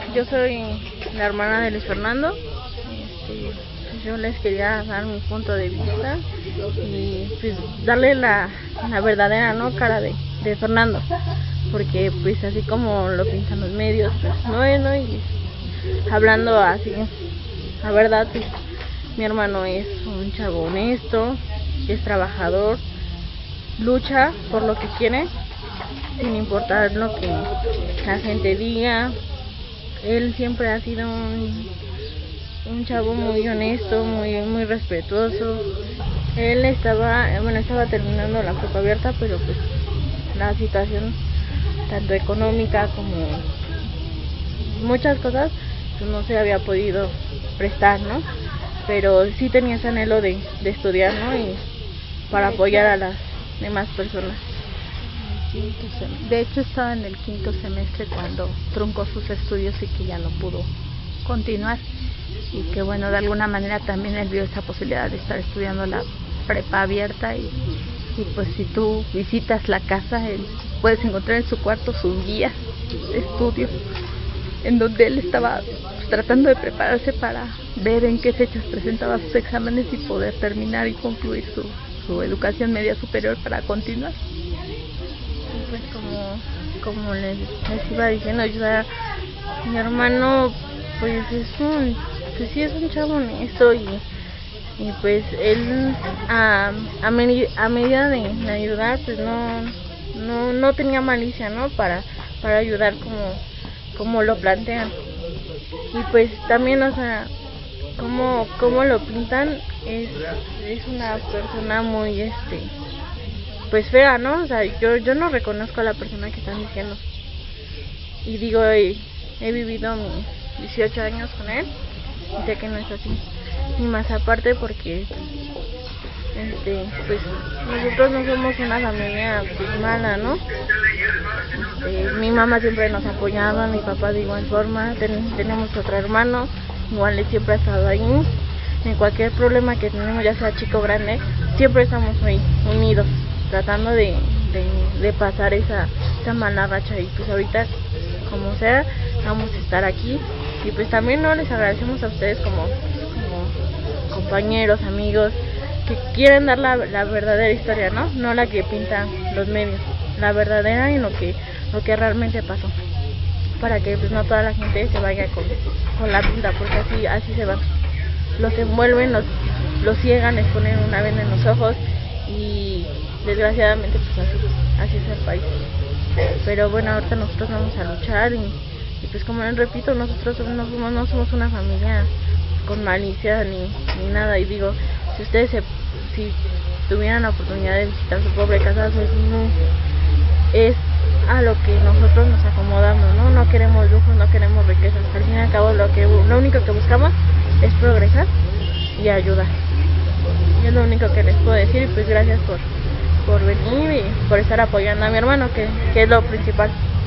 yo soy la hermana de Luis Fernando. Yo les quería dar mi punto de vista y pues darle la verdadera cara de Fernando, porque pues así como lo pintan los medios, pues no es, ¿no? Y hablando así, la verdad, pues mi hermano es un chavo honesto, es trabajador, lucha por lo que quiere, sin importar lo que la gente diga. Él siempre ha sido un chavo muy honesto, muy respetuoso. Él estaba terminando la prepa abierta, pero pues la situación tanto económica como muchas cosas pues no se había podido prestar, ¿no? Pero sí tenía ese anhelo de estudiar, ¿no? Y para apoyar a las demás personas. De hecho estaba en el 5º semestre cuando truncó sus estudios y que ya no pudo continuar, y que bueno, de alguna manera también él vio esa posibilidad de estar estudiando la prepa abierta, y pues si tú visitas la casa, puedes encontrar en su cuarto sus guías de estudio, en donde él estaba tratando de prepararse para ver en qué fechas presentaba sus exámenes y poder terminar y concluir su educación media superior para continuar. Pues como les iba diciendo, mi hermano pues sí es un chavo honesto, y pues él a medida de ayudar, pues no tenía malicia, ¿no? Para ayudar como lo plantean. Y pues también, o sea, como lo pintan, es una persona muy pues fea, ¿no? O sea, yo no reconozco a la persona que están diciendo. Y digo, he vivido mis 18 años con él y sé que no es así. Y más aparte porque pues nosotros no somos una familia pues mala, ¿no? Mi mamá siempre nos apoyaba, mi papá de igual forma, tenemos otro hermano, igual él siempre ha estado ahí. En cualquier problema que tenemos, ya sea chico o grande, siempre estamos muy unidos, tratando de pasar esa mala racha. Y pues ahorita, como sea, vamos a estar aquí. Y pues también les agradecemos a ustedes como compañeros, amigos, que quieren dar la verdadera historia, no la que pintan los medios, la verdadera y lo que realmente pasó, para que pues no toda la gente se vaya con la pinta, porque así se van, los envuelven, los ciegan, les ponen una venda en los ojos, y desgraciadamente pues así es el país. Pero bueno, ahorita nosotros vamos a luchar, y pues como les repito, nosotros no somos una familia con malicia ni nada. Y digo, si ustedes si tuvieran la oportunidad de visitar su pobre casa, pues es a lo que nosotros nos acomodamos, no queremos lujos, no queremos riquezas. Al fin y al cabo lo único que buscamos es progresar y ayudar. Y es lo único que les puedo decir. Pues gracias por venir y por estar apoyando a mi hermano, que es lo principal.